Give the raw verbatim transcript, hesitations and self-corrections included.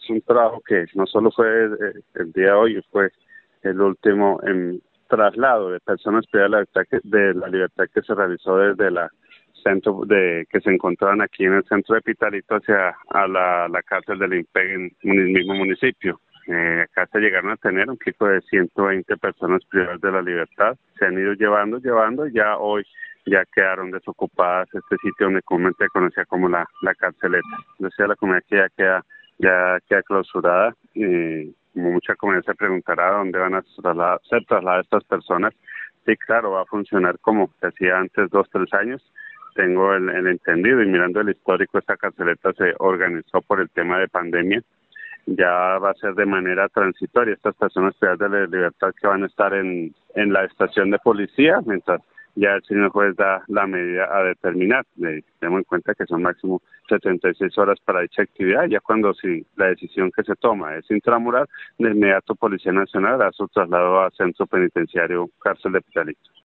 un trabajo que no solo fue el, el día de hoy, fue el último en traslado de personas privadas de la libertad que, de la libertad que se realizó desde la centro de que se encontraban aquí en el centro de Pitalito hacia a la, la cárcel del IMPEC en el mismo municipio. Eh, acá se llegaron a tener un pico de ciento veinte personas privadas de la libertad. Se han ido llevando, llevando, ya hoy ya quedaron desocupadas este sitio donde comúnmente se conocía como la, la carceleta. Entonces la comunidad que ya queda, ya queda clausurada. Eh, como mucha comunidad se preguntará dónde van a trasladar, ser trasladadas estas personas. Sí, claro, va a funcionar como se hacía antes, dos, tres años. Tengo el, el entendido y mirando el histórico, esta carceleta se organizó por el tema de pandemia. Ya va a ser de manera transitoria. Estas personas privadas de la libertad que van a estar en, en la estación de policía, mientras ya el señor juez da la medida a determinar. Tenemos en cuenta que son máximo setenta y seis horas para dicha actividad. Ya cuando si la decisión que se toma es intramural, de inmediato Policía Nacional hará su traslado a Centro Penitenciario Cárcel de Pitalito.